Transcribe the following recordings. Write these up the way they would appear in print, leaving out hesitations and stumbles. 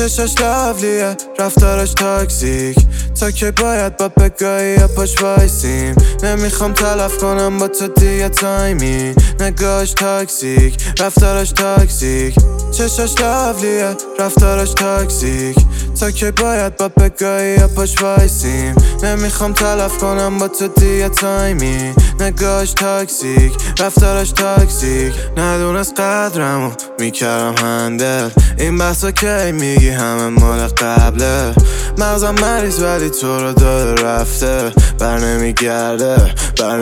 چشاش لاولیه رفتارش تاکسیک، تا که باید با بگاهی یا پاش وایسیم. نمیخوام تلف کنم با تو دیگه تایمی، نگاهش تاکسیک رفتارش تاکسیک. چشاش لاولیه رفتارش تاکسیک، تا که باید با بگاهی یا پاش وایسیم. نمیخوام تلف کنم با تو دیگه تایمی، نگاهش تاکسیک رفتارش تاکسیک. ندونست قدرمو میکردم هندل، این بحثا کی میگی همه مال قبله. مغزم مریض ولی تو رو داده رفته، بر نمیگرده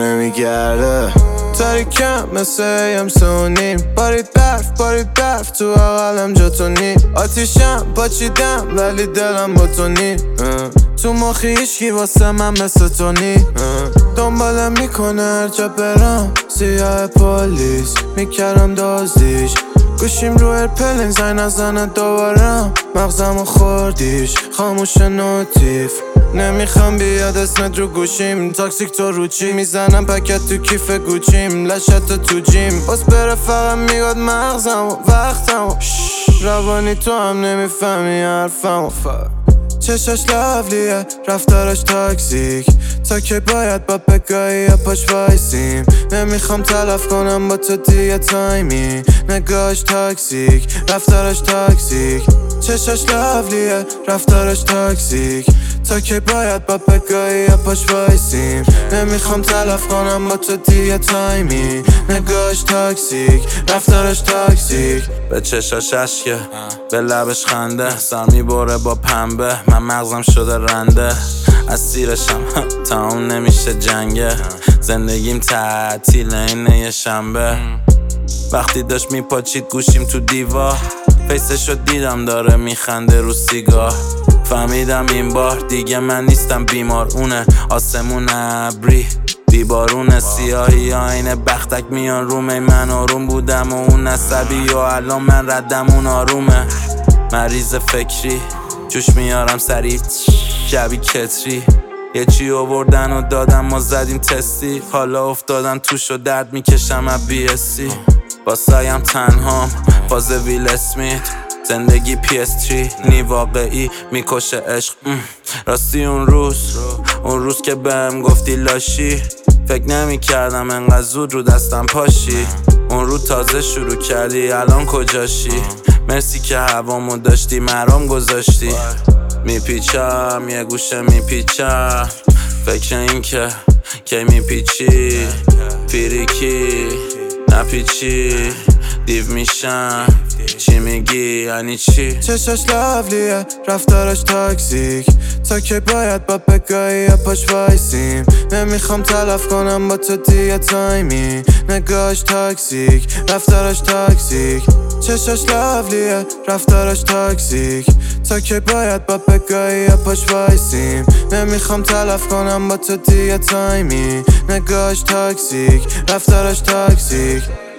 تاریکم مثل یم سونیم، بارید برف تو اقلم جا تو نیم. آتیشم پاچیدم ولی دلم با تو نیم، تو مخی هیچکی واسه من مثل تو نیم. دنبالم میکنه هر جا برم، سیاه پلیس میکردم دازدیش. گوشیم رو ایرپلین زنگ نزنه دوبارم، مغزمو خوردیش خاموش نوتیف. نمیخوام بیاد اسمت رو گوشیم، تاکسیک تو رو چی میزنم پکت تو کیف گوچیم. لشت تو جیم باز بره فقط میگاد مغزمو وقتمو، روانی تو هم نمیفهمی حرفمو. چشاش لاولیه رفتارش تاکسیک، تا که باید با بگاهی یا پاش وایسیم. نمیخوام تلف کنم با تو دیگه تایمی، نگاهش تاکسیک رفتارش تاکسیک. چشاش لاولیه رفتارش تاکسیک، تا که باید با بگاهی یا پاش وایسیم. نمیخوام تلف کنم با تو دیگه تایمی، نگاهش تاکسیک رفتارش تاکسیک. به چشاش اشکه به لبش خنده، سر میبره با پنبه من مغزم شده رنده. از سیرشم تمام نمیشه جنگه، زندگیم تعطیل اینه یه شنبه. وقتی داشت میپاچید گوشیم تو دیوار، فیسشو دیدم داره میخنده رو سیگار. فهمیدم این بار دیگه من نیستم بیمار، اونه آسمون ابری بیبارون سیاهی آینه بختک میان رومه. من آروم بودم و اون عصبی و الان من ردم اون آرومه. مریض فکری جوش میارم سریع شبی کتری، یه چی آوردن و دادم ما زدیم تستی. حالا افتادم توش و درد میکشم از BSC. با سایم تنهام فاز ویل اسمیت، زندگی PS3 نی واقعی میکشه عشق. راستی اون روز که بهم گفتی لاشی، فکر نمی کردم انقدر زود رو دستم پاشی. اون رو تازه شروع کردی الان کجاشی؟ مرسی که هوامو داشتی مرام گذاشتی. میپیچم یه گوشه میپیچم، فکر این که کی میپیچی پیریکی نپیچی دیو میشم. چی میگی یعنی چی؟ چشاش لاولیه رفتارش تاکسیک، تا که باید با بگاهی یا پاش وایسیم. نمیخوام تلف کنم با تو دیگه تایمی، نگاهش تاکسیک رفتارش تاکسیک. چشاش لاولیه رفتارش تاکسیک، تا که باید با بگاهی یا پاش وایسیم. نمیخوام تلف کنم با تو دیگه تایمی، نگاهش تاکسیک رفتارش تاکسیک.